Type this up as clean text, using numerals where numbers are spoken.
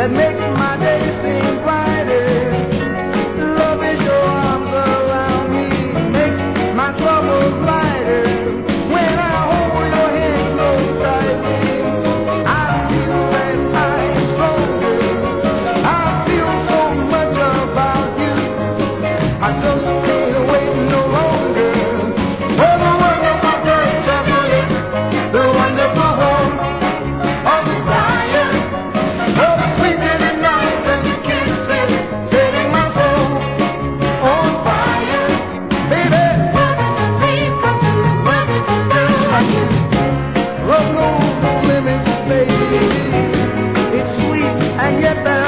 that makes my day seem brighter. Love is your arms around me, makes my troubles lighter. When I hold your hand so tightly, I feel that I'm stronger. I feel so much about you, I just can't wait no longer. Oh, the wonderful touch of your lips, the wonderful warmth of the fire, oh, the sweet little night that you kisses, setting my soul on fire. Baby, love knows no limits, baby. It's sweet and yet